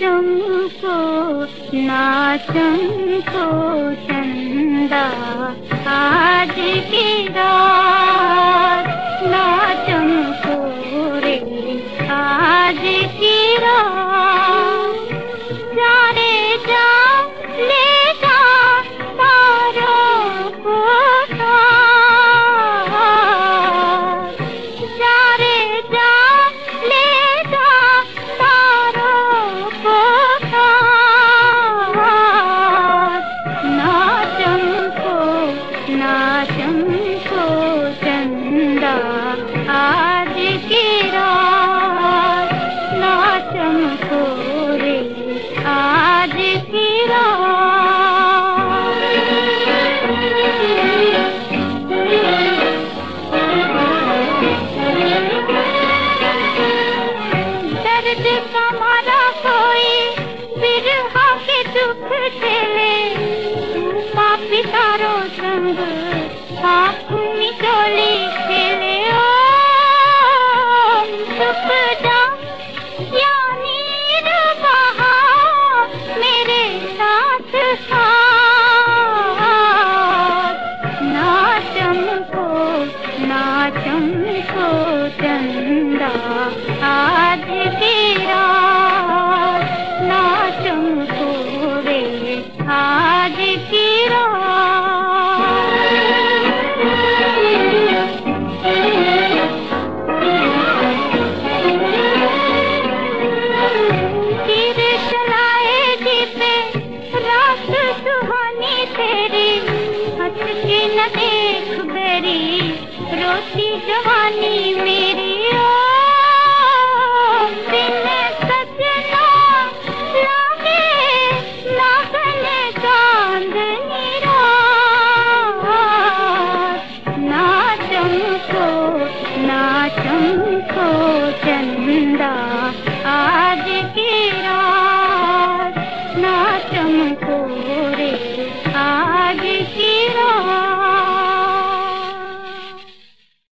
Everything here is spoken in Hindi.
चमको ना चमको चंदा आज की रात, ना चमको रे आज की रात। जा रे जा ले जा तारों को साथ, जा रे जा ले जा तारों को साथ। ना चमको चंदा आज की रात, ना चमको रे आज की रात। दर्द का मारा कोई बिरहा के दुख झेले, माँ पितारों संग आँख मिचोली खेले। ओ चुप जा या नीर बहा मेरे साथ साथ। ना चमको चंदा आज की रात, ना चमको रे आज की रात। तीर चलाएगी पे रात सुहानी तेरी, हंस के न देख बेरी रोती जवानी मेरी।